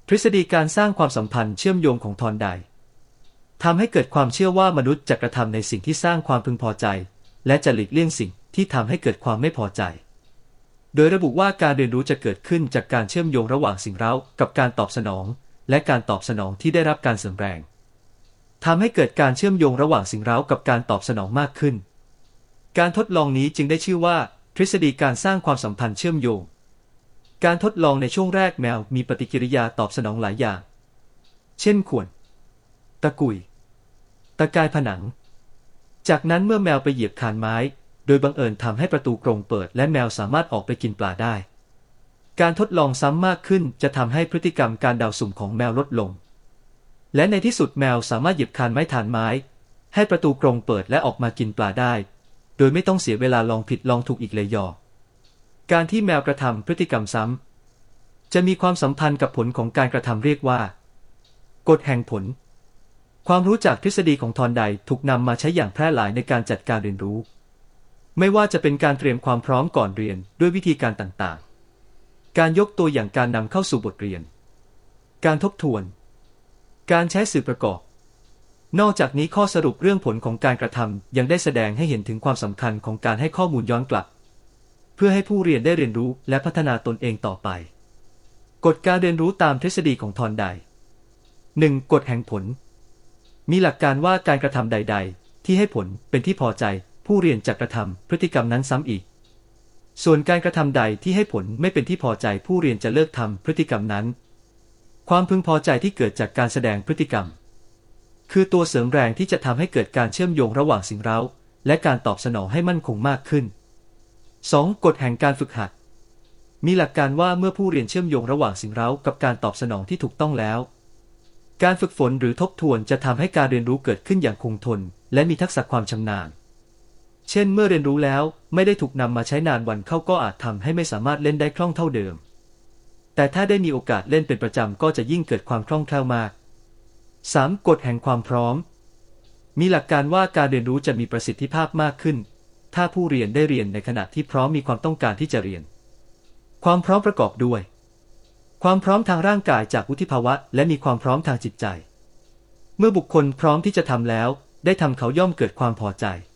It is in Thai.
ทฤษฎีการสร้างความสัมพันธ์เชื่อมโยงของทอร์นไดทำให้เกิดความเชื่อว่ามนุษย์จะกระทำในสิ่งที่สร้างความพึงพอใจและจะหลีกเลี่ยงสิ่งที่ทำให้เกิดความไม่พอใจโดยระบุว่าการเรียนรู้จะเกิดขึ้นจากการเชื่อมโยงระหว่างสิ่งเร้ากับการตอบสนองและการตอบสนองที่ได้รับการเสริมแรงทำให้เกิดการเชื่อมโยงระหว่างสิ่งเร้ากับการตอบสนองมากขึ้นการทดลองนี้จึงได้ชื่อว่าทฤษฎีการสร้างความสัมพันธ์เชื่อมโยงการทดลองในช่วงแรกแมวมีปฏิกิริยาตอบสนองหลายอย่างเช่นข่วนตะกุยตะกายผนังจากนั้นเมื่อแมวไปเหยียบคานไม้โดยบังเอิญทำให้ประตูกรงเปิดและแมวสามารถออกไปกินปลาได้การทดลองซ้ำมากขึ้นจะทำให้พฤติกรรมการเดาสุ่มของแมวลดลงและในที่สุดแมวสามารถเหยียบคานไม้ฐานไม้ให้ประตูกรงเปิดและออกมากินปลาได้โดยไม่ต้องเสียเวลาลองผิดลองถูกอีกเลยการที่แมวกระทำพฤติกรรมซ้ำจะมีความสัมพันธ์กับผลของการกระทำเรียกว่ากฎแห่งผลความรู้จากทฤษฎีของทอร์นไดถูกนำมาใช้อย่างแพร่หลายในการจัดการเรียนรู้ไม่ว่าจะเป็นการเตรียมความพร้อมก่อนเรียนด้วยวิธีการต่างๆการยกตัวอย่างการนำเข้าสู่บทเรียนการทบทวนการใช้สื่อประกอบนอกจากนี้ข้อสรุปเรื่องผลของการกระทำยังได้แสดงให้เห็นถึงความสำคัญของการให้ข้อมูลย้อนกลับเพื่อให้ผู้เรียนได้เรียนรู้และพัฒนาตนเองต่อไปกฎการเรียนรู้ตามทฤษฎีของทอร์นได 1. กฎแห่งผลมีหลักการว่าการกระทำใดๆที่ให้ผลเป็นที่พอใจผู้เรียนจะกระทำพฤติกรรมนั้นซ้ำอีกส่วนการกระทำใดที่ให้ผลไม่เป็นที่พอใจผู้เรียนจะเลิกทำพฤติกรรมนั้นความพึงพอใจที่เกิดจากการแสดงพฤติกรรมคือตัวเสริมแรงที่จะทำให้เกิดการเชื่อมโยงระหว่างสิ่งเร้าและการตอบสนองให้มั่นคงมากขึ้น 2. กฎแห่งการฝึกหัดมีหลักการว่าเมื่อผู้เรียนเชื่อมโยงระหว่างสิ่งเร้ากับการตอบสนองที่ถูกต้องแล้วการฝึกฝนหรือทบทวนจะทำให้การเรียนรู้เกิดขึ้นอย่างคงทนและมีทักษะความชำนาญเช่นเมื่อเรียนรู้แล้วไม่ได้ถูกนำมาใช้นานวันเข้าก็อาจทำให้ไม่สามารถเล่นได้คล่องเท่าเดิมแต่ถ้าได้มีโอกาสเล่นเป็นประจำก็จะยิ่งเกิดความคล่องแคล่วมาก 3. กฎแห่งความพร้อมมีหลักการว่าการเรียนรู้จะมีประสิทธิภาพมากขึ้นถ้าผู้เรียนได้เรียนในขณะที่พร้อมมีความต้องการที่จะเรียนความพร้อมประกอบด้วยความพร้อมทางร่างกายจากวุฒิภาวะและมีความพร้อมทางจิตใจเมื่อบุคคลพร้อมที่จะทำแล้วได้ทำเขาย่อมเกิดความพอใจ